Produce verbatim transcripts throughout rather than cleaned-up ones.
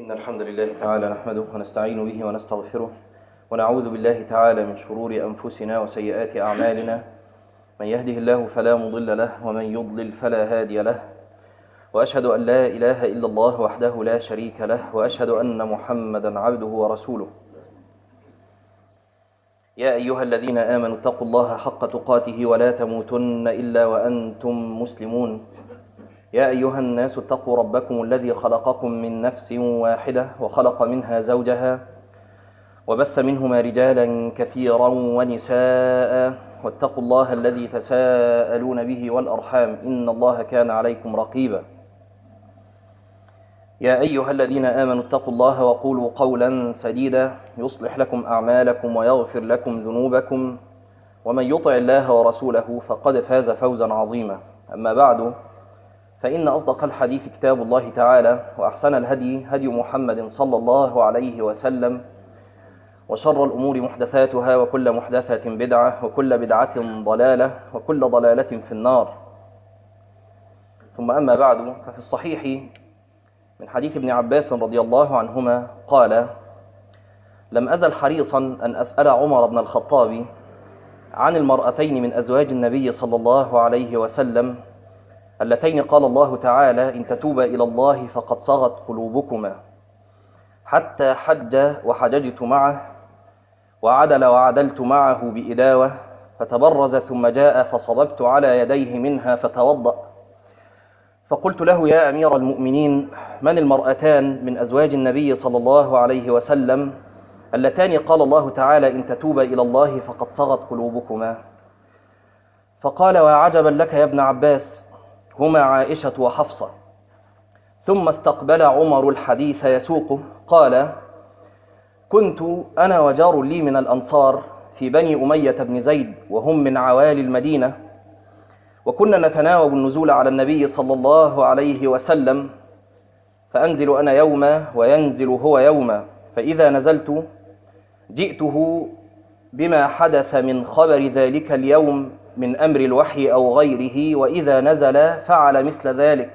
إن الحمد لله تعالى نحمده ونستعين به ونستغفره ونعوذ بالله تعالى من شرور أنفسنا وسيئات أعمالنا. من يهده الله فلا مضل له ومن يضلل فلا هادي له، وأشهد أن لا إله إلا الله وحده لا شريك له، وأشهد أن محمدا عبده ورسوله. يا أيها الذين آمنوا اتقوا الله حق تقاته ولا تموتن إلا وأنتم مسلمون. يا أيها الناس اتقوا ربكم الذي خلقكم من نفس واحدة وخلق منها زوجها وبث منهما رجالا كثيرا ونساء، واتقوا الله الذي تساءلون به والأرحام إن الله كان عليكم رقيبا. يا أيها الذين آمنوا اتقوا الله وقولوا قولا سديدا يصلح لكم أعمالكم ويغفر لكم ذنوبكم، ومن يطع الله ورسوله فقد فاز فوزا عظيما. أما بعد، فإن أصدق الحديث كتاب الله تعالى، وأحسن الهدي هدي محمد صلى الله عليه وسلم، وشر الأمور محدثاتها، وكل محدثة بدعة، وكل بدعة ضلالة، وكل ضلالة في النار. ثم أما بعد، ففي الصحيح من حديث ابن عباس رضي الله عنهما قال: لم أزل حريصا أن أسأل عمر بن الخطاب عن المرأتين من أزواج النبي صلى الله عليه وسلم اللتين قال الله تعالى: إن تتوبا إلى الله فقد صغت قلوبكما، حتى حج وحججت معه، وعدل وعدلت معه بإداوة، فتبرز ثم جاء فصببت على يديه منها فتوضأ. فقلت له: يا أمير المؤمنين، من المرأتان من أزواج النبي صلى الله عليه وسلم اللتان قال الله تعالى: إن تتوبا إلى الله فقد صغت قلوبكما؟ فقال: وعجبا لك يا ابن عباس، هما عائشة وحفصة. ثم استقبل عمر الحديث يسوقه قال: كنت أنا وجار لي من الأنصار في بني أمية بن زيد، وهم من عوالي المدينة، وكنا نتناوب النزول على النبي صلى الله عليه وسلم، فأنزل أنا يوما وينزل هو يوما، فإذا نزلت جئته بما حدث من خبر ذلك اليوم من أمر الوحي أو غيره، وإذا نزل فعل مثل ذلك.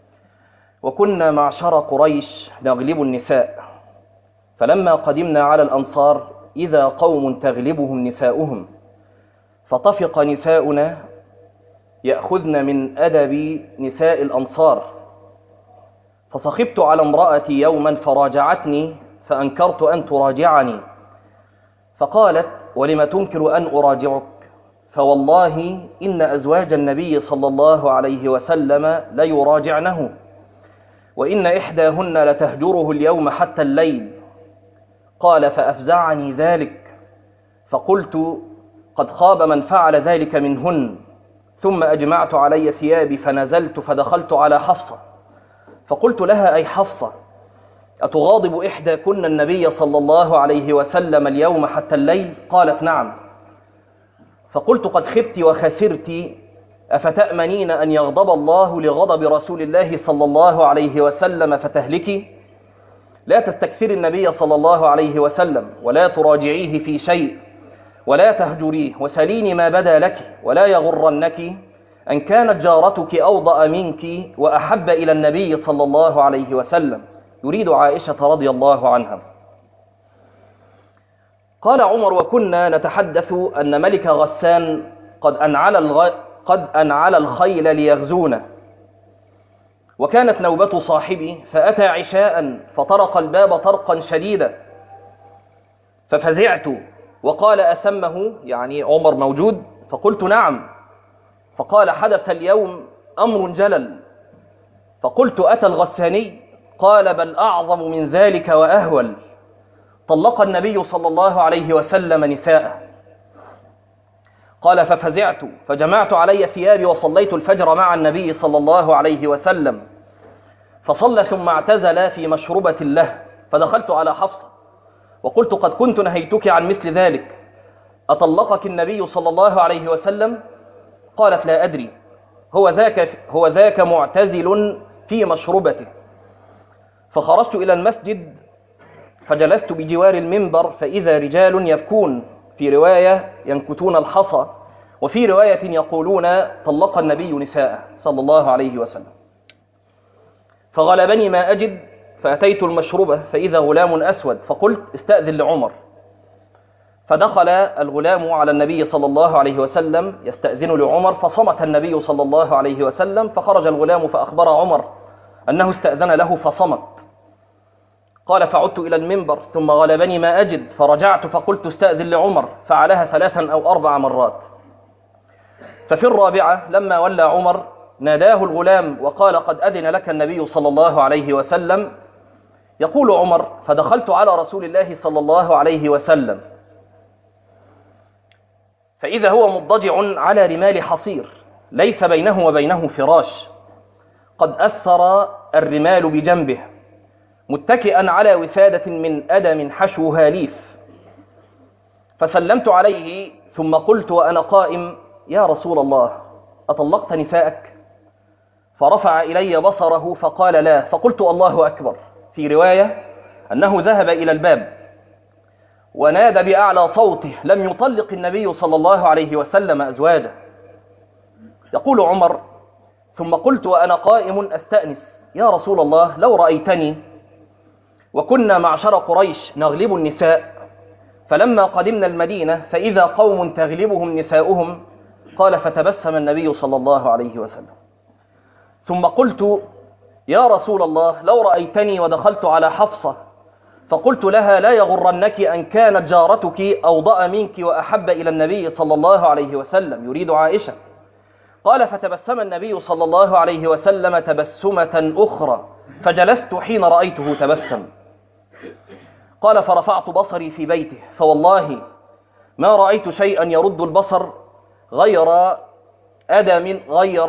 وكنا معشر قريش نغلب النساء، فلما قدمنا على الأنصار إذا قوم تغلبهم نساؤهم، فطفق نساؤنا يأخذن من أدب نساء الأنصار، فصخبت على امرأتي يوما فراجعتني، فأنكرت أن تراجعني، فقالت: ولم تنكر أن أراجعك؟ فوالله إن أزواج النبي صلى الله عليه وسلم ليراجعنه، وإن إحداهن لتهجره اليوم حتى الليل. قال: فأفزعني ذلك، فقلت: قد خاب من فعل ذلك منهن. ثم أجمعت علي ثيابي فنزلت فدخلت على حفصة، فقلت لها: أي حفصة، أتغاضب إحداكن النبي صلى الله عليه وسلم اليوم حتى الليل؟ قالت: نعم. فقلت: قد خبت وخسرت، أفتأمنين أن يغضب الله لغضب رسول الله صلى الله عليه وسلم فتهلكي؟ لا تستكثري النبي صلى الله عليه وسلم، ولا تراجعيه في شيء، ولا تهجريه، وسليني ما بدا لك، ولا يغرنك أن كانت جارتك أوضأ منك وأحب إلى النبي صلى الله عليه وسلم. يريد عائشة رضي الله عنها. قال عمر: وكنا نتحدث أن ملك غسان قد أنعل, الغ... قد أنعل الخيل ليغزونا، وكانت نوبة صاحبي، فأتى عشاء فطرق الباب طرقا شديدا، ففزعت وقال: أسمه؟ يعني عمر موجود؟ فقلت: نعم. فقال: حدث اليوم أمر جلل. فقلت: أتى الغساني؟ قال: بل أعظم من ذلك وأهول، طلق النبي صلى الله عليه وسلم نساءه. قال: ففزعت فجمعت علي ثيابي وصليت الفجر مع النبي صلى الله عليه وسلم، فصلى ثم اعتزل في مشربة له، فدخلت على حفصة وقلت: قد كنت نهيتك عن مثل ذلك، أطلقك النبي صلى الله عليه وسلم؟ قالت: لا أدري، هو ذاك, هو ذاك معتزل في مشربته. فخرجت إلى المسجد فجلست بجوار المنبر، فإذا رجال يبكون، في رواية ينكتون الحصى، وفي رواية يقولون: طلق النبي نساءه صلى الله عليه وسلم. فغلبني ما أجد فأتيت المشربة فإذا غلام أسود، فقلت استأذن لعمر. فدخل الغلام على النبي صلى الله عليه وسلم يستأذن لعمر، فصمت النبي صلى الله عليه وسلم، فخرج الغلام فأخبر عمر أنه استأذن له فصمت. قال فعدت إلى المنبر ثم غلبني ما أجد، فرجعت فقلت استأذن لعمر، فعلها ثلاثا أو أربع مرات. ففي الرابعة لما ولى عمر ناداه الغلام وقال قد أذن لك النبي صلى الله عليه وسلم. يقول عمر فدخلت على رسول الله صلى الله عليه وسلم فإذا هو مضطجع على رمال حصير ليس بينه وبينه فراش، قد أثر الرمال بجنبه، متكئا على وسادة من أدم حشوها ليف. فسلمت عليه ثم قلت وأنا قائم يا رسول الله أطلقت نساءك؟ فرفع إلي بصره فقال لا. فقلت الله أكبر. في رواية أنه ذهب إلى الباب ونادى بأعلى صوته لم يطلق النبي صلى الله عليه وسلم أزواجه. يقول عمر ثم قلت وأنا قائم أستأنس يا رسول الله لو رأيتني وكنا معشر قريش نغلب النساء، فلما قدمنا المدينة فإذا قوم تغلبهم نساؤهم. قال فتبسم النبي صلى الله عليه وسلم. ثم قلت يا رسول الله لو رأيتني ودخلت على حفصة فقلت لها لا يغرنك أن كانت جارتك أوضأ منك وأحب إلى النبي صلى الله عليه وسلم، يريد عائشة. قال فتبسم النبي صلى الله عليه وسلم تبسمة أخرى فجلست حين رأيته تبسم. قال فرفعت بصري في بيته فوالله ما رأيت شيئا يرد البصر غير أدم غير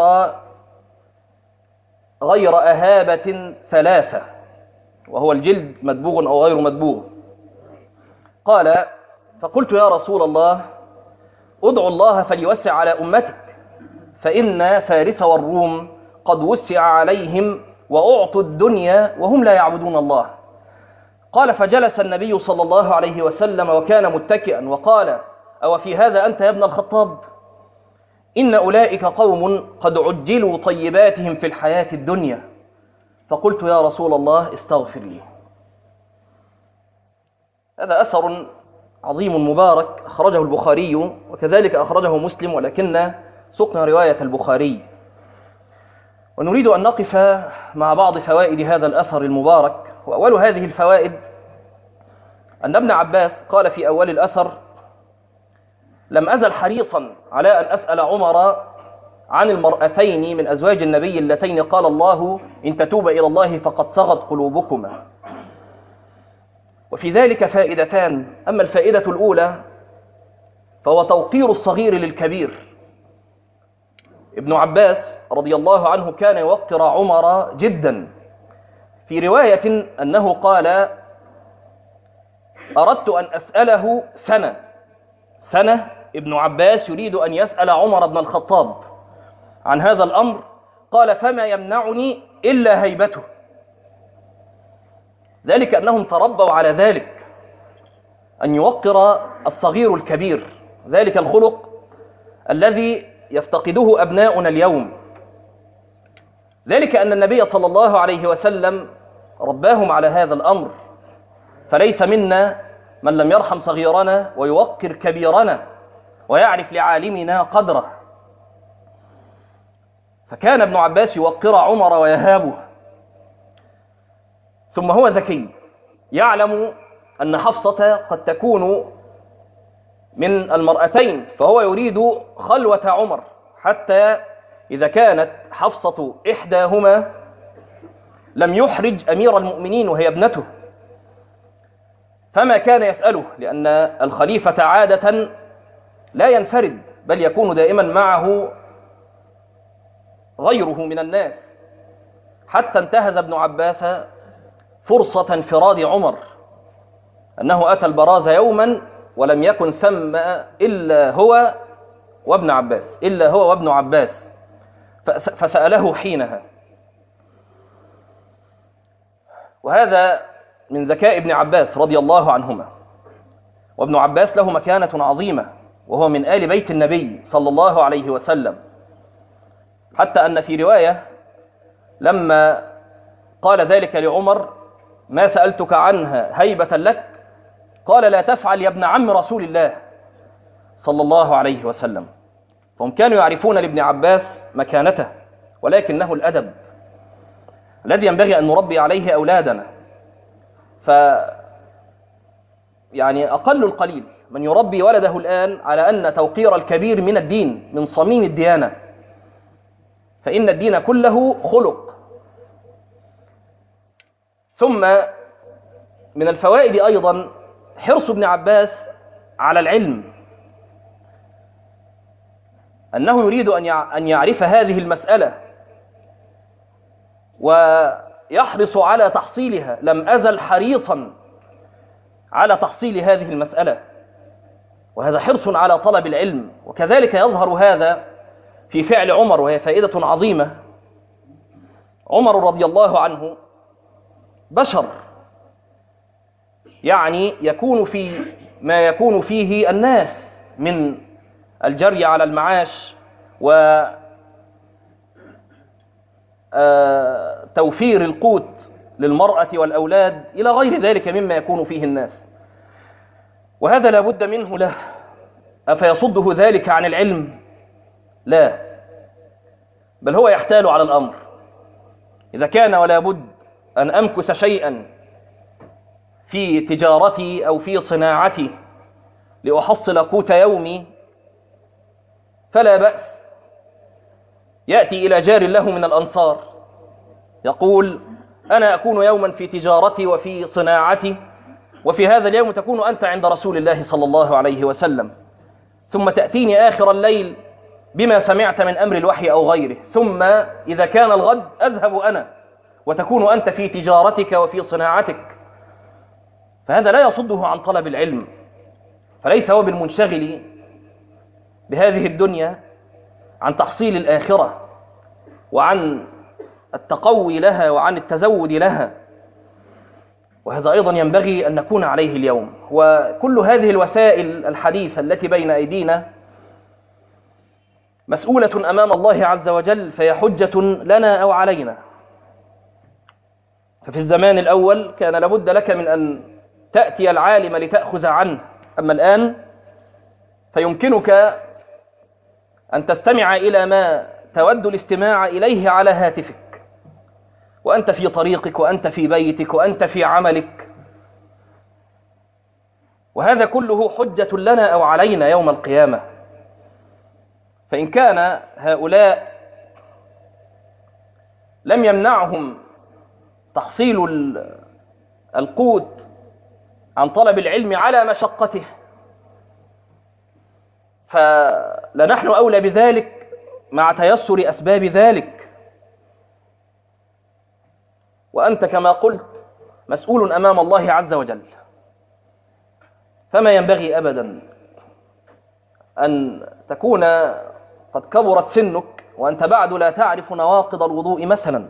غير أهابة ثلاثة، وهو الجلد مدبوغ أو غير مدبوغ. قال فقلت يا رسول الله ادعو الله فليوسع على أمتك، فإن فارس والروم قد وسع عليهم وأعطوا الدنيا وهم لا يعبدون الله. قال فجلس النبي صلى الله عليه وسلم وكان متكئا وقال أو في هذا أنت يا ابن الخطاب؟ إن أولئك قوم قد عجلوا طيباتهم في الحياة الدنيا. فقلت يا رسول الله استغفر لي. هذا أثر عظيم مبارك أخرجه البخاري وكذلك أخرجه مسلم، ولكن سقنا رواية البخاري. ونريد أن نقف مع بعض فوائد هذا الأثر المبارك. وأول هذه الفوائد أن ابن عباس قال في أول الأثر لم أزل حريصا على أن أسأل عمر عن المرأتين من أزواج النبي اللتين قال الله إن تتوب إلى الله فقد صغت قلوبكما. وفي ذلك فائدتان. أما الفائدة الأولى فهو توقير الصغير للكبير. ابن عباس رضي الله عنه كان يوقر عمر جدا. في رواية أنه قال أردت أن أسأله سنة سنة ابن عباس يريد أن يسأل عمر بن الخطاب عن هذا الأمر. قال فما يمنعني إلا هيبته، ذلك أنهم تربوا على ذلك، أن يوقر الصغير الكبير، ذلك الخلق الذي يفتقده أبناؤنا اليوم. ذلك أن النبي صلى الله عليه وسلم رباهم على هذا الأمر، فليس منا من لم يرحم صغيرنا ويوقر كبيرنا ويعرف لعالمنا قدره. فكان ابن عباس يوقر عمر ويهابه. ثم هو ذكي يعلم أن حفصة قد تكون من المرأتين، فهو يريد خلوة عمر حتى إذا كانت حفصة إحداهما لم يحرج أمير المؤمنين وهي ابنته، فما كان يسأله، لأن الخليفة عادة لا ينفرد بل يكون دائما معه غيره من الناس. حتى انتهز ابن عباس فرصة انفراد عمر، أنه أتى البراز يوما ولم يكن ثم إلا هو وابن عباس إلا هو وابن عباس فسأله حينها. وهذا من ذكاء ابن عباس رضي الله عنهما. وابن عباس له مكانة عظيمة، وهو من آل بيت النبي صلى الله عليه وسلم، حتى أن في رواية لما قال ذلك لعمر ما سألتك عنها هيبة لك؟ قال لا تفعل يا ابن عم رسول الله صلى الله عليه وسلم. فهم كانوا يعرفون لابن عباس مكانته، ولكنه الأدب الذي ينبغي أن نربي عليه أولادنا. ف يعني أقل القليل من يربي ولده الآن على أن توقير الكبير من الدين، من صميم الديانة، فإن الدين كله خلق. ثم من الفوائد أيضا حرص ابن عباس على العلم، أنه يريد أن يعرف هذه المسألة ويحرص على تحصيلها. لم أزل حريصا على تحصيل هذه المسألة، وهذا حرص على طلب العلم. وكذلك يظهر هذا في فعل عمر، وهي فائدة عظيمة. عمر رضي الله عنه بشر، يعني يكون في ما يكون فيه الناس من الجري على المعاش وتوفير القوت للمرأة والأولاد إلى غير ذلك مما يكون فيه الناس، وهذا لا بد منه له. أفيصده ذلك عن العلم؟ لا، بل هو يحتال على الأمر. إذا كان ولا بد أن أمكس شيئا في تجارتي أو في صناعتي لأحصل قوت يومي فلا بأس. يأتي إلى جار له من الأنصار يقول أنا أكون يوما في تجارتي وفي صناعتي، وفي هذا اليوم تكون أنت عند رسول الله صلى الله عليه وسلم، ثم تأتيني آخر الليل بما سمعت من أمر الوحي أو غيره، ثم إذا كان الغد أذهب أنا وتكون أنت في تجارتك وفي صناعتك. فهذا لا يصده عن طلب العلم، فليس هو بالمنشغل بهذه الدنيا عن تحصيل الآخرة وعن التقوي لها وعن التزود لها. وهذا أيضا ينبغي أن نكون عليه اليوم. وكل هذه الوسائل الحديثة التي بين أيدينا مسؤولة أمام الله عز وجل، فهي حجة لنا أو علينا. ففي الزمان الأول كان لابد لك من أن تأتي العالم لتأخذ عنه، أما الآن فيمكنك أن تستمع إلى ما تود الاستماع إليه على هاتفك، وأنت في طريقك وأنت في بيتك وأنت في عملك، وهذا كله حجة لنا أو علينا يوم القيامة. فإن كان هؤلاء لم يمنعهم تحصيل القوت عن طلب العلم على مشقته، فلنحن أولى بذلك مع تيسر أسباب ذلك. وأنت كما قلت مسؤول أمام الله عز وجل، فما ينبغي أبدا أن تكون قد كبرت سنك وأنت بعد لا تعرف نواقض الوضوء مثلا،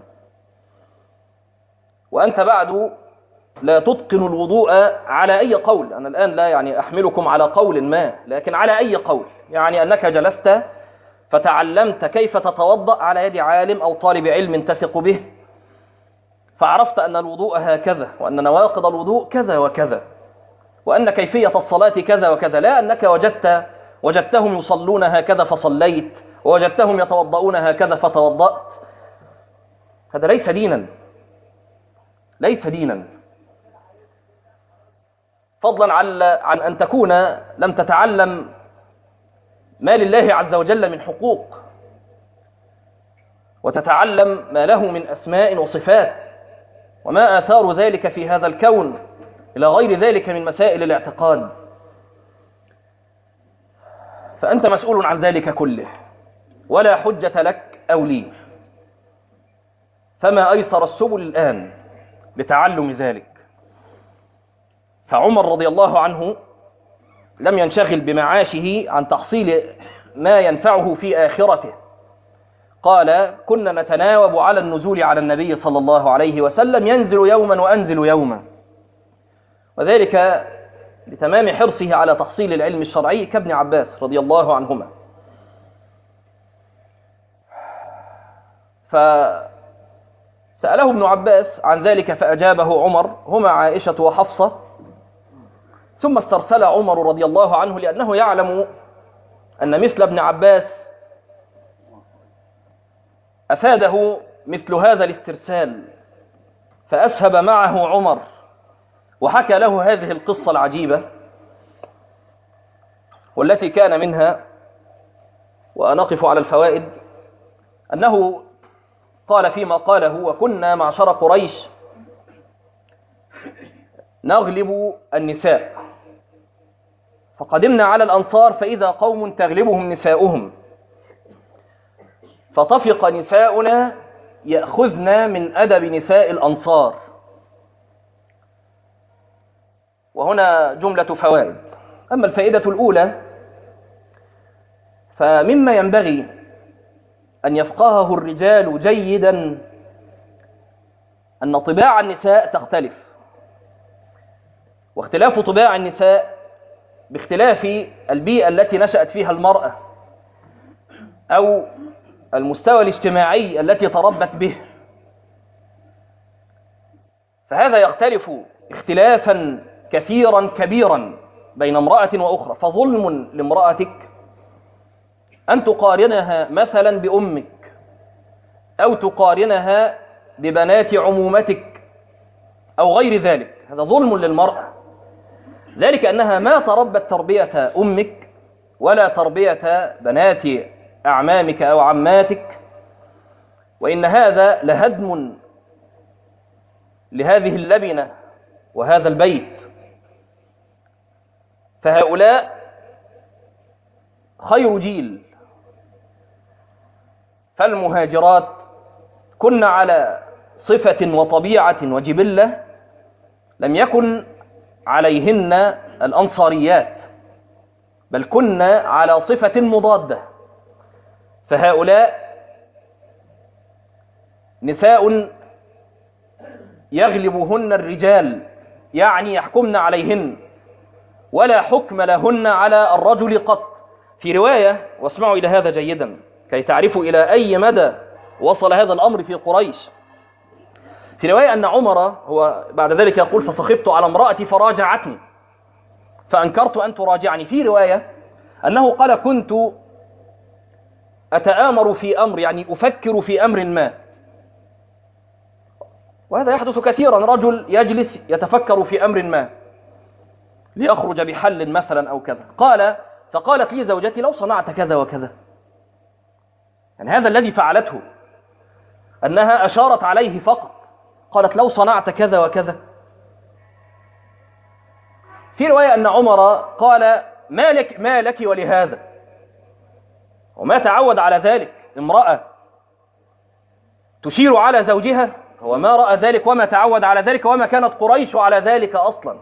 وأنت بعد لا تتقن الوضوء على أي قول. أنا الآن لا يعني أحملكم على قول ما، لكن على أي قول، يعني أنك جلست فتعلمت كيف تتوضأ على يد عالم أو طالب علم تثق به، فعرفت أن الوضوء هكذا، وأن نواقض الوضوء كذا وكذا، وأن كيفية الصلاة كذا وكذا، لا أنك وجدت وجدتهم يصلون هكذا فصليت، ووجدتهم يتوضؤون هكذا فتوضأت. هذا ليس دينا، ليس دينا، فضلا عن أن تكون لم تتعلم ما لله عز وجل من حقوق، وتتعلم ما له من أسماء وصفات وما آثار ذلك في هذا الكون إلى غير ذلك من مسائل الاعتقاد. فأنت مسؤول عن ذلك كله، ولا حجة لك أو لي. فما أيسر السبل الآن لتعلم ذلك. فعمر رضي الله عنه لم ينشغل بمعاشه عن تحصيل ما ينفعه في آخرته. قال كنا نتناوب على النزول على النبي صلى الله عليه وسلم، ينزل يوما وأنزل يوما، وذلك لتمام حرصه على تحصيل العلم الشرعي كابن عباس رضي الله عنهما. سأله ابن عباس عن ذلك فأجابه عمر: هما عائشة وحفصة. ثم استرسل عمر رضي الله عنه لأنه يعلم أن مثل ابن عباس أفاده مثل هذا الاسترسال، فأسهب معه عمر وحكى له هذه القصة العجيبة، والتي كان منها، ونقف على الفوائد، أنه قال فيما قاله: وكنا معشر قريش نغلب النساء، فقدمنا على الأنصار فإذا قوم تغلبهم نساؤهم، فطفق نساؤنا يأخذن من أدب نساء الأنصار. وهنا جملة فوائد. أما الفائدة الأولى، فمما ينبغي أن يفقهه الرجال جيدا أن طباع النساء تختلف، واختلاف طباع النساء باختلاف البيئة التي نشأت فيها المرأة أو المستوى الاجتماعي التي تربت به، فهذا يختلف اختلافا كثيرا كبيرا بين امرأة وأخرى. فظلم لامرأتك أن تقارنها مثلا بأمك، أو تقارنها ببنات عمومتك أو غير ذلك، هذا ظلم للمرأة، ذلك أنها ما تربت تربية أمك ولا تربية بنات أعمامك أو عماتك، وإن هذا لهدم لهذه اللبنة وهذا البيت. فهؤلاء خير جيل، فالمهاجرات كن على صفة وطبيعة وجبلة لم يكن عليهن الأنصاريات، بل كن على صفة مضادة. فهؤلاء نساء يغلبهن الرجال، يعني يحكمن عليهن ولا حكم لهن على الرجل قط. في رواية، واسمعوا إلى هذا جيدا كي تعرفوا إلى أي مدى وصل هذا الأمر في قريش، في رواية أن عمر هو بعد ذلك يقول: فصخبت على امرأتي فراجعتني فأنكرت أن تراجعني. في رواية أنه قال: كنت أتآمر في أمر، يعني أفكر في أمر ما، وهذا يحدث كثيرا، رجل يجلس يتفكر في أمر ما ليخرج بحل مثلا أو كذا، قال فقالت لي زوجتي: لو صنعت كذا وكذا. يعني هذا الذي فعلته، أنها أشارت عليه فقط، قالت: لو صنعت كذا وكذا. في رواية أن عمر قال: ما لك, ما لك ولهذا، وما تعود على ذلك امرأة تشير على زوجها، هو ما رأى ذلك وما تعود على ذلك وما كانت قريش على ذلك أصلا.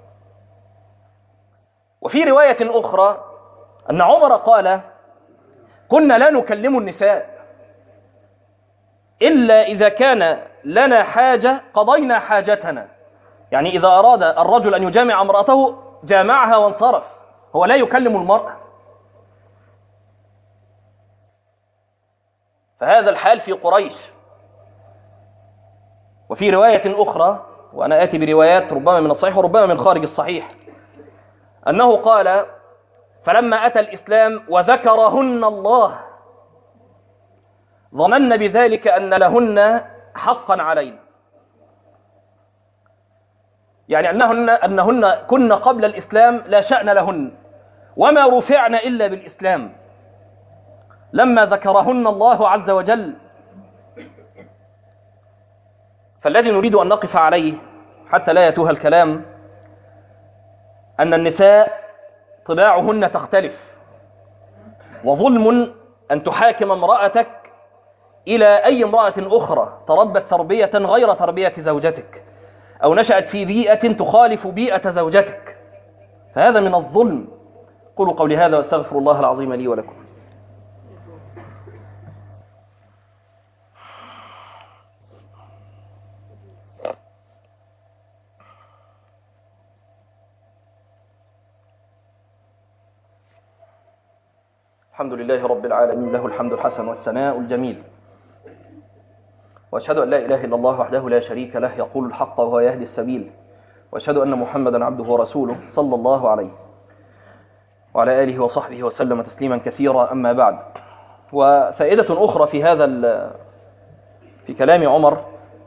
وفي رواية أخرى أن عمر قال: كنا لا نكلم النساء إلا إذا كان لنا حاجة قضينا حاجتنا، يعني إذا أراد الرجل أن يجامع امرأته جامعها وانصرف، هو لا يكلم المرأة. فهذا الحال في قريش. وفي رواية أخرى، وأنا آتي بروايات ربما من الصحيح وربما من خارج الصحيح، أنه قال: فلما أتى الإسلام وذكرهن الله ظنن بذلك أن لهن حقا علينا، يعني أنهن, أنهن كن قبل الإسلام لا شأن لهن وما رفعن إلا بالإسلام، لما ذكرهن الله عز وجل. فالذي نريد أن نقف عليه حتى لا يتوه الكلام أن النساء طباعهن تختلف، وظلم أن تحاكم امرأتك إلى أي امرأة أخرى تربت تربية غير تربية زوجتك، أو نشأت في بيئة تخالف بيئة زوجتك، فهذا من الظلم. قولوا قولي هذا واستغفر الله العظيم لي ولكم. الحمد لله رب العالمين، له الحمد الحسن والثناء الجميل، وأشهد أن لا إله إلا الله وحده لا شريك له يقول الحق وهو يهدي السبيل، وأشهد أن محمدا عبده ورسوله صلى الله عليه وعلى آله وصحبه وسلم تسليما كثيرا. أما بعد، وفائدة أخرى في هذا في كلام عمر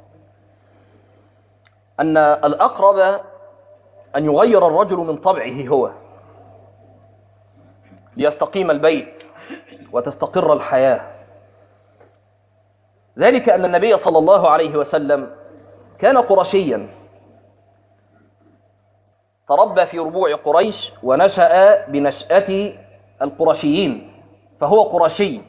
أن الأقرب أن يغير الرجل من طبعه هو ليستقيم البيت وتستقر الحياة. ذلك أن النبي صلى الله عليه وسلم كان قرشيا، تربى في ربوع قريش ونشأ بنشأة القرشيين، فهو قرشي.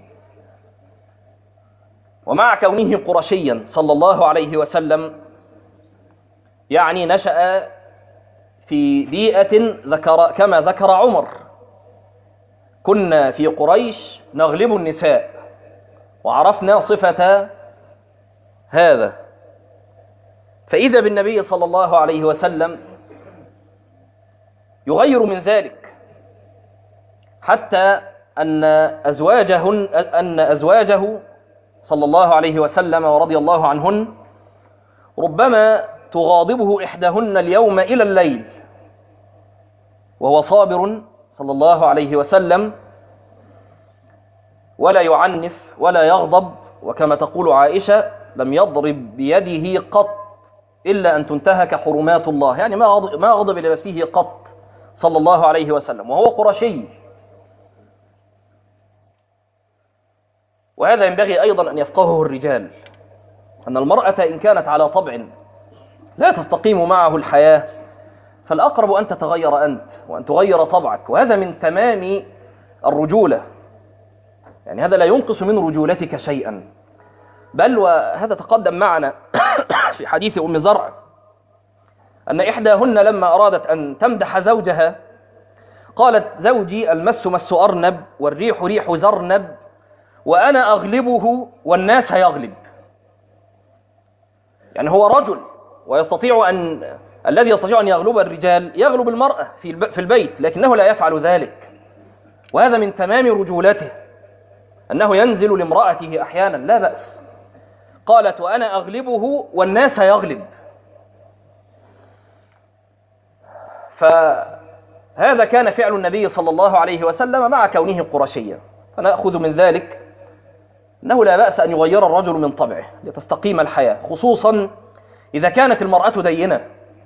ومع كونه قرشيا صلى الله عليه وسلم يعني نشأ في بيئة ذكر كما ذكر عمر: كنا في قريش نغلب النساء، وعرفنا صفة هذا. فإذا بالنبي صلى الله عليه وسلم يغير من ذلك، حتى أن أزواجه أن أزواجه صلى الله عليه وسلم ورضي الله عنهن ربما تغاضبه إحداهن اليوم إلى الليل وهو صابر صلى الله عليه وسلم، ولا يعنف ولا يغضب، وكما تقول عائشة: لم يضرب بيده قط إلا أن تنتهك حرمات الله، يعني ما غضب, ما غضب لنفسه قط صلى الله عليه وسلم، وهو قرشي. وهذا ينبغي أيضا أن يفقهه الرجال، أن المرأة إن كانت على طبع لا تستقيم معه الحياة، فالأقرب أن تتغير أنت وأن تغير طبعك، وهذا من تمام الرجولة، يعني هذا لا ينقص من رجولتك شيئا. بل وهذا تقدم معنا في حديث أم زرع أن إحداهن لما أرادت أن تمدح زوجها قالت: زوجي المس مس أرنب والريح ريح زرنب وأنا أغلبه والناس يغلب. يعني هو رجل ويستطيع أن الذي يستطيع أن يغلب الرجال يغلب المرأة في البيت، لكنه لا يفعل ذلك، وهذا من تمام رجولته أنه ينزل لامرأته أحيانا لا بأس. قالت: وأنا أغلبه والناس يغلب. فهذا كان فعل النبي صلى الله عليه وسلم مع كونه قرشيا. فنأخذ من ذلك أنه لا بأس أن يغير الرجل من طبعه لتستقيم الحياة، خصوصا إذا كانت المرأة دينة.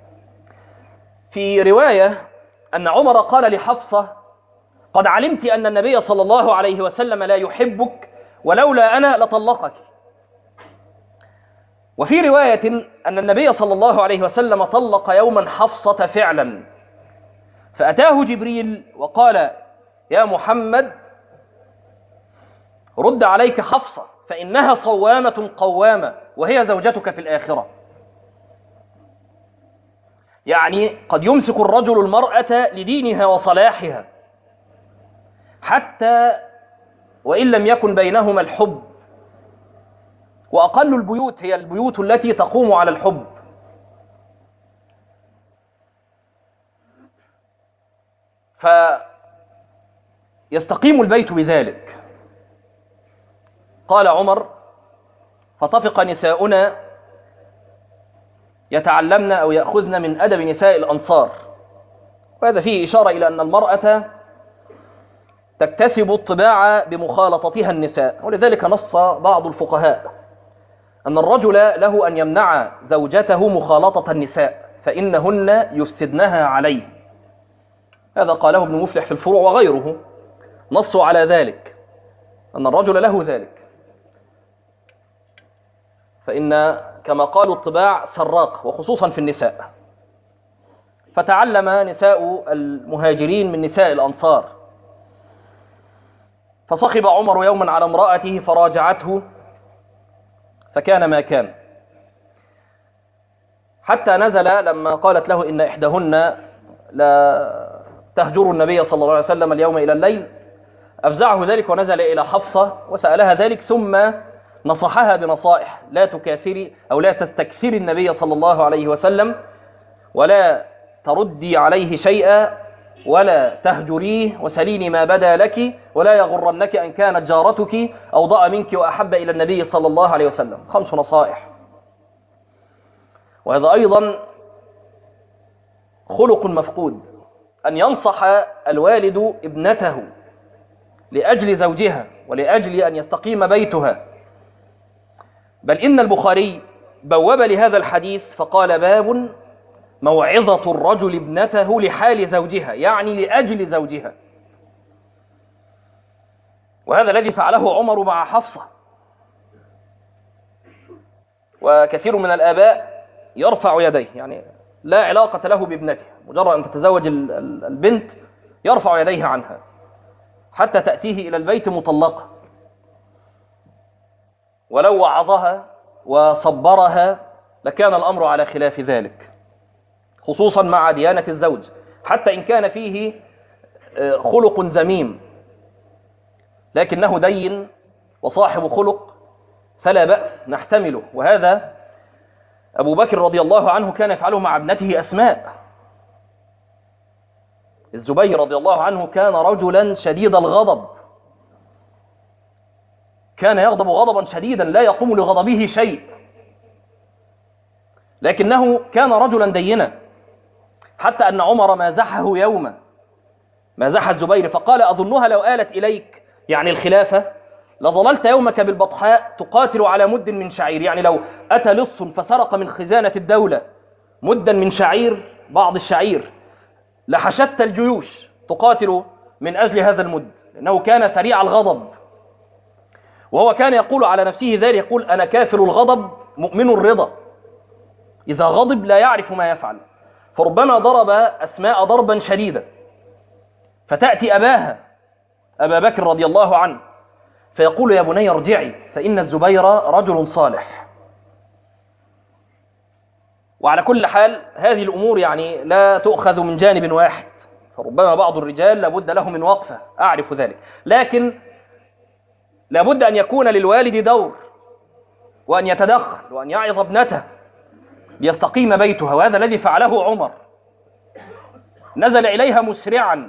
في رواية أن عمر قال لحفصة: قد علمت أن النبي صلى الله عليه وسلم لا يحبك ولولا أنا لطلقك. وفي رواية أن النبي صلى الله عليه وسلم طلق يوما حفصة فعلا، فأتاه جبريل وقال: يا محمد رد عليك حفصة فإنها صوامة قوامة وهي زوجتك في الآخرة. يعني قد يمسك الرجل المرأة لدينها وصلاحها، حتى وإن لم يكن بينهما الحب، وأقل البيوت هي البيوت التي تقوم على الحب. فيستقيم البيت بذلك. قال عمر: فطفق نساؤنا يتعلمن أو يأخذن من أدب نساء الأنصار. وهذا فيه إشارة إلى أن المرأة تكتسب الطباع بمخالطتها النساء، ولذلك نص بعض الفقهاء أن الرجل له أن يمنع زوجته مخالطة النساء فإنهن يفسدنها عليه. هذا قاله ابن مفلح في الفروع وغيره، نصوا على ذلك أن الرجل له ذلك، فإن كما قالوا الطباع سراق، وخصوصا في النساء. فتعلم نساء المهاجرين من نساء الأنصار. فصخب عمر يوما على امرأته فراجعته فكان ما كان، حتى نزل لما قالت له: إن إحداهن لا تهجر النبي صلى الله عليه وسلم اليوم إلى الليل. أفزعه ذلك ونزل إلى حفصة وسألها ذلك، ثم نصحها بنصائح: لا تكاثري أو لا تستكثري النبي صلى الله عليه وسلم، ولا تردي عليه شيئا، ولا تهجريه وسليني ما بدا لك ولا يغرنك أن كانت جارتك أوضأ منك وأحب إلى النبي صلى الله عليه وسلم. خمس نصائح. وهذا أيضا خلق مفقود، أن ينصح الوالد ابنته لأجل زوجها ولأجل أن يستقيم بيتها. بل إن البخاري بوب لهذا الحديث فقال: باب موعظة الرجل ابنته لحال زوجها، يعني لأجل زوجها. وهذا الذي فعله عمر مع حفصة. وكثير من الآباء يرفع يديه، يعني لا علاقة له بابنته، مجرد أن تتزوج البنت يرفع يديه عنها حتى تأتيه إلى البيت مطلقة، ولو وعظها وصبرها لكان الأمر على خلاف ذلك، خصوصا مع ديانة الزوج، حتى إن كان فيه خلق ذميم لكنه دين وصاحب خلق فلا بأس نحتمله. وهذا أبو بكر رضي الله عنه كان يفعله مع ابنته أسماء. الزبير رضي الله عنه كان رجلا شديد الغضب، كان يغضب غضبا شديدا لا يقوم لغضبه شيء، لكنه كان رجلا دينا، حتى أن عمر مازحه يوما، مازح الزبير فقال: أظنها لو آلت إليك، يعني الخلافة، لظللت يومك بالبطحاء تقاتل على مد من شعير. يعني لو أتى لص فسرق من خزانة الدولة مدا من شعير، بعض الشعير، لحشدت الجيوش تقاتل من أجل هذا المد، لأنه كان سريع الغضب. وهو كان يقول على نفسه ذلك، يقول: أنا كافر الغضب مؤمن الرضا، إذا غضب لا يعرف ما يفعل. فربما ضرب أسماء ضربا شديدا فتأتي أباها أبا بكر رضي الله عنه فيقول: يا بني ارجعي فإن الزبير رجل صالح. وعلى كل حال هذه الأمور يعني لا تؤخذ من جانب واحد، فربما بعض الرجال لابد له من وقفة، أعرف ذلك، لكن لابد أن يكون للوالد دور، وأن يتدخل وأن يعظ ابنته ليستقيم بيتها. وهذا الذي فعله عمر، نزل إليها مسرعا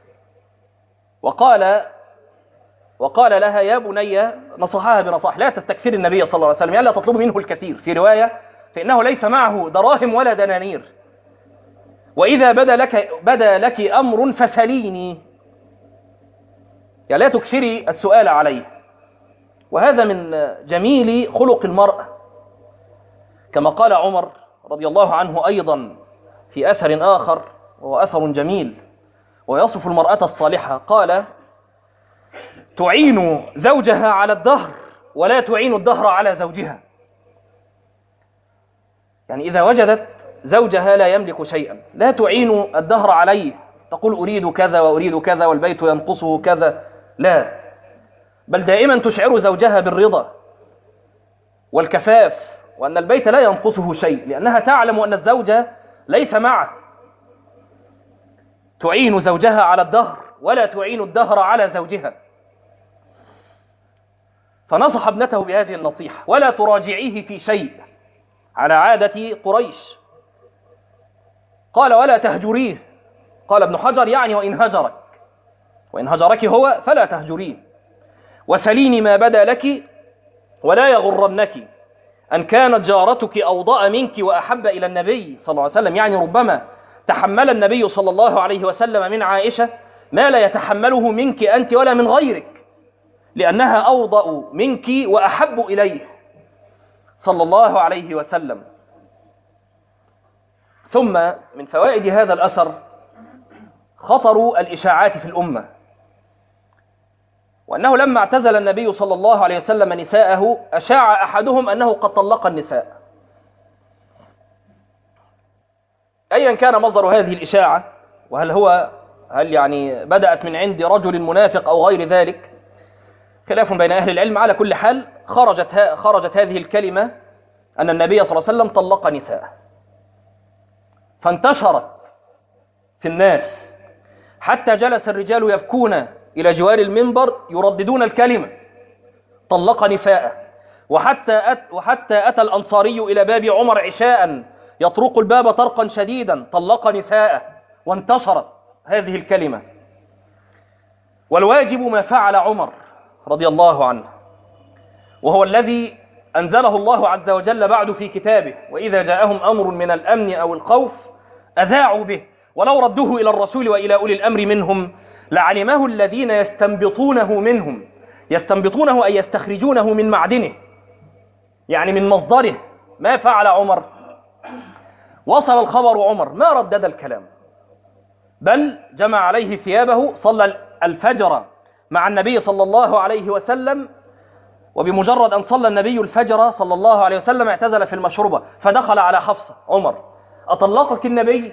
وقال وقال لها: يا بني، نصحها بنصائح، لا تستكثر النبي صلى الله عليه وسلم، يعني لا تطلب منه الكثير. في رواية فإنه ليس معه دراهم ولا دنانير، وإذا بدا لك بدا لك أمر فسليني، يعني لا تكثري السؤال عليه. وهذا من جميل خلق المرأة، كما قال عمر رضي الله عنه أيضا في أثر آخر وهو أثر جميل ويصف المرأة الصالحة، قال: تعين زوجها على الدهر ولا تعين الدهر على زوجها. يعني إذا وجدت زوجها لا يملك شيئا لا تعين الدهر عليه، تقول أريد كذا وأريد كذا والبيت ينقصه كذا، لا، بل دائما تشعر زوجها بالرضا والكفاف، وأن البيت لا ينقصه شيء، لأنها تعلم أن الزوج ليس معه. تعين زوجها على الدهر ولا تعين الدهر على زوجها. فنصح ابنته بهذه النصيحة: ولا تراجعيه في شيء، على عادة قريش. قال: ولا تهجريه. قال ابن حجر: يعني وإن هجرك، وإن هجرك هو فلا تهجريه. وسليني ما بدا لك ولا يغرنك أن كانت جارتك أوضأ منك وأحب إلى النبي صلى الله عليه وسلم. يعني ربما تحمل النبي صلى الله عليه وسلم من عائشة ما لا يتحمله منك أنت ولا من غيرك، لأنها أوضأ منك وأحب إليه صلى الله عليه وسلم. ثم من فوائد هذا الأثر خطر الإشاعات في الأمة، وأنه لما اعتزل النبي صلى الله عليه وسلم نساءه أشاع أحدهم أنه قد طلق النساء. أيا كان مصدر هذه الإشاعة، وهل هو هل يعني بدأت من عند رجل منافق أو غير ذلك، خلاف بين أهل العلم. على كل حال خرجت, خرجت هذه الكلمة أن النبي صلى الله عليه وسلم طلق نساءه، فانتشرت في الناس حتى جلس الرجال يبكون إلى جوار المنبر يرددون الكلمة: طلق نساءه. وحتى أت وحتى أتى الأنصاري إلى باب عمر عشاء يطرق الباب طرقا شديدا: طلق نساءه. وانتشرت هذه الكلمة، والواجب ما فعل عمر رضي الله عنه، وهو الذي أنزله الله عز وجل بعد في كتابه: وإذا جاءهم أمر من الأمن أو الخوف أذاعوا به ولو ردوه إلى الرسول وإلى أولي الأمر منهم لعلمه الذين يستنبطونه منهم. يستنبطونه أي يستخرجونه من معدنه، يعني من مصدره. ما فعل عمر؟ وصل الخبر عمر ما ردد الكلام، بل جمع عليه ثيابه، صلى الفجر مع النبي صلى الله عليه وسلم، وبمجرد أن صلى النبي الفجر صلى الله عليه وسلم اعتزل في المشروبة، فدخل على حفصة: عمر أطلقك النبي؟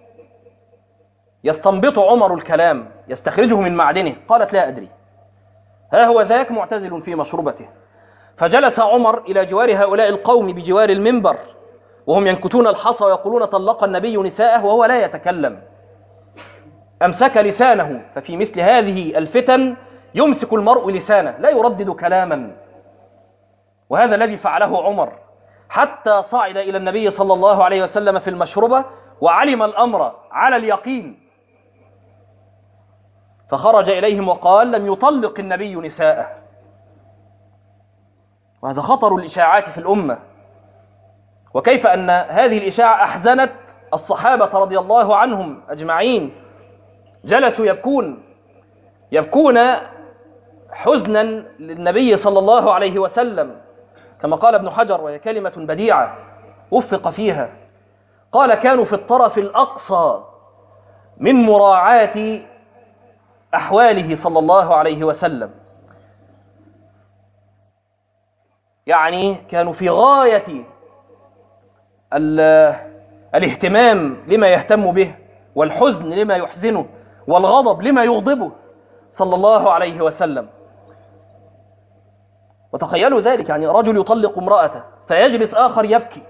يستنبط عمر الكلام، يستخرجه من معدنه. قالت: لا أدري. ها هو ذاك معتزل في مشروبته. فجلس عمر إلى جوار هؤلاء القوم بجوار المنبر، وهم ينكتون الحصى ويقولون: طلق النبي نساءه، وهو لا يتكلم. أمسك لسانه، ففي مثل هذه الفتن يمسك المرء لسانه، لا يردد كلاما. وهذا الذي فعله عمر، حتى صعد إلى النبي صلى الله عليه وسلم في المشربة وعلم الأمر على اليقين، فخرج إليهم وقال: لم يطلق النبي نساءه. وهذا خطر الإشاعات في الأمة، وكيف أن هذه الإشاعة أحزنت الصحابة رضي الله عنهم أجمعين. جلسوا يبكون يبكون حزنا للنبي صلى الله عليه وسلم، كما قال ابن حجر، وهي كلمة بديعة وفق فيها. قال: كانوا في الطرف الأقصى من مراعاة أحواله صلى الله عليه وسلم، يعني كانوا في غاية الاهتمام لما يهتم به، والحزن لما يحزنه، والغضب لما يغضبه صلى الله عليه وسلم. وتخيلوا ذلك، يعني رجل يطلق امرأته فيجلس آخر يبكي،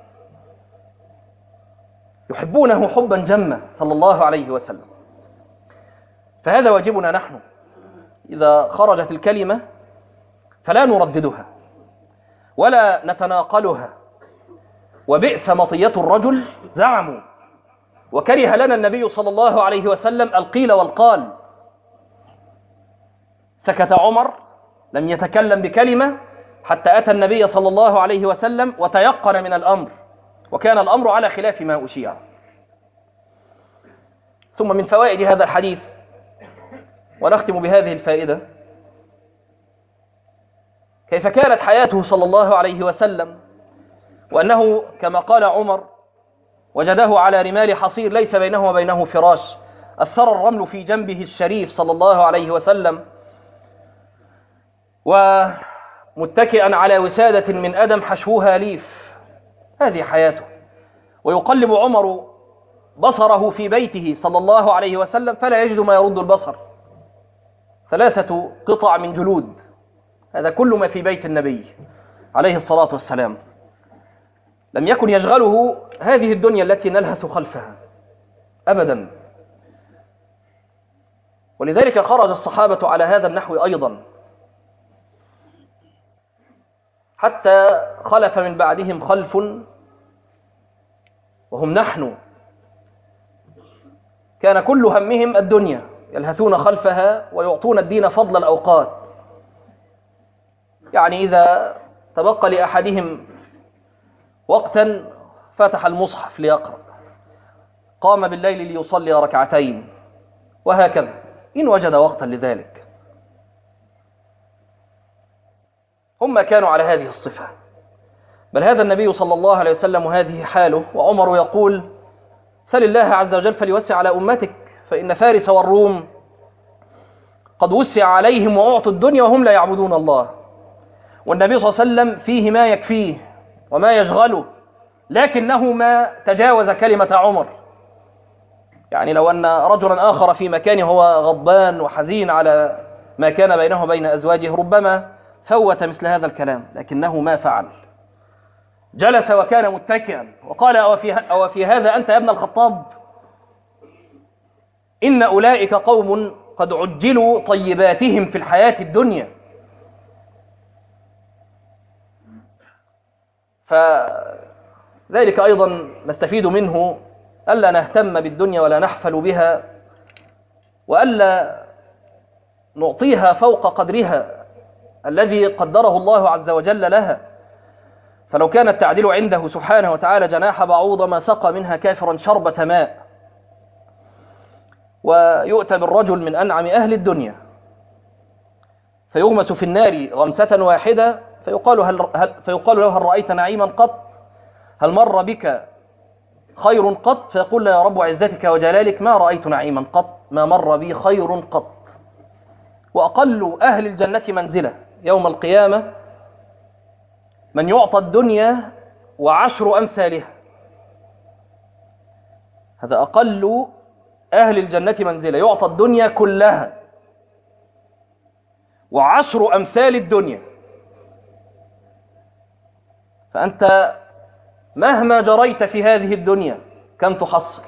يحبونه حبا جما صلى الله عليه وسلم. فهذا واجبنا نحن، إذا خرجت الكلمة فلا نرددها ولا نتناقلها. وبئس مطية الرجل زعموا، وكره لنا النبي صلى الله عليه وسلم القيل والقال. سكت عمر، لم يتكلم بكلمة حتى أتى النبي صلى الله عليه وسلم وتيقن من الأمر، وكان الأمر على خلاف ما أشيع. ثم من فوائد هذا الحديث، ونختم بهذه الفائدة، كيف كانت حياته صلى الله عليه وسلم، وأنه كما قال عمر: وجده على رمال حصير ليس بينه وبينه فراش، أثر الرمل في جنبه الشريف صلى الله عليه وسلم، ومتكئا على وسادة من أدم حشوها ليف. هذه حياته. ويقلب عمر بصره في بيته صلى الله عليه وسلم فلا يجد ما يرد البصر، ثلاثة قطع من جلود، هذا كل ما في بيت النبي عليه الصلاة والسلام. لم يكن يشغله هذه الدنيا التي نلهث خلفها أبدا. ولذلك خرج الصحابة على هذا النحو أيضا، حتى خلف من بعدهم خلف وهم نحن، كان كل همهم الدنيا، يلهثون خلفها ويعطون الدين فضل الأوقات. يعني إذا تبقى لأحدهم وقتا فتح المصحف ليقرأ، قام بالليل ليصلي ركعتين، وهكذا إن وجد وقتا لذلك. هم كانوا على هذه الصفة، بل هذا النبي صلى الله عليه وسلم هذه حاله. وعمر يقول: سل الله عز وجل فليوسع على أمتك، فإن فارس والروم قد وسع عليهم وأعطوا الدنيا وهم لا يعبدون الله. والنبي صلى الله عليه وسلم فيه ما يكفيه وما يشغله، لكنه ما تجاوز كلمة عمر. يعني لو أن رجلا آخر في مكانه هو غضبان وحزين على ما كان بينه وبين أزواجه ربما فوت مثل هذا الكلام، لكنه ما فعل. جلس وكان متكئا وقال: أو في, أو في هذا أنت يا ابن الخطاب؟ إن أولئك قوم قد عجلوا طيباتهم في الحياة الدنيا. فذلك أيضا نستفيد منه، ألا نهتم بالدنيا ولا نحفل بها، وألا نعطيها فوق قدرها الذي قدره الله عز وجل لها. فلو كانت تعدل عنده سبحانه وتعالى جناح بعوضة ما سقى منها كافرا شربة ماء. ويؤتى بالرجل من أنعم أهل الدنيا فيغمس في النار غمسة واحدة فيقال, هل هل فيقال له هل رأيت نعيما قط؟ هل مر بك خير قط؟ فيقول لا يا رب عزتك وجلالك ما رأيت نعيما قط، ما مر بي خير قط. وأقل أهل الجنة منزلة يوم القيامة من يعطى الدنيا وعشر أمثالها. هذا أقل أهل الجنة منزلة، يعطى الدنيا كلها وعشر أمثال الدنيا. فأنت مهما جريت في هذه الدنيا كم تحصل؟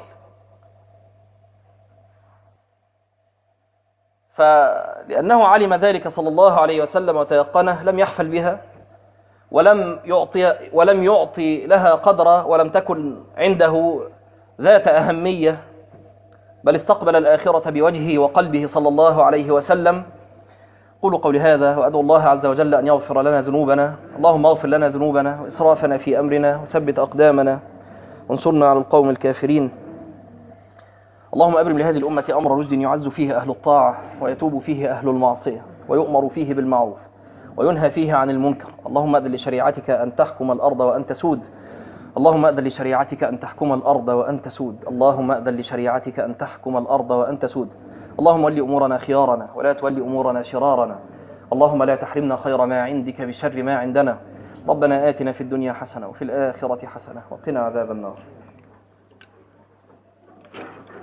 فلأنه علم ذلك صلى الله عليه وسلم وتيقنه لم يحفل بها ولم يعطي, ولم يعطي لها قدر، ولم تكن عنده ذات أهمية، بل استقبل الآخرة بوجهه وقلبه صلى الله عليه وسلم. قولوا قولي هذا وأدعو الله عز وجل أن يغفر لنا ذنوبنا. اللهم اغفر لنا ذنوبنا وإسرافنا في أمرنا وثبت أقدامنا وانصرنا على القوم الكافرين. اللهم أبرم لهذه الأمة أمر رشد يعز فيه أهل الطاعة ويتوب فيه أهل المعصية ويؤمر فيه بالمعروف وينهى فيه عن المنكر. اللهم أذن لشريعتك أن تحكم الأرض وأن تسود. اللهم أذن لشريعتك أن تحكم الأرض وأن تسود. اللهم أذن لشريعتك أن تحكم الأرض وأن تسود. اللهم ولي أمورنا خيارنا ولا تولي أمورنا شرارنا. اللهم لا تحرمنا خير ما عندك بشر ما عندنا. ربنا آتنا في الدنيا حسنة وفي الآخرة حسنة وقنا عذاب النار.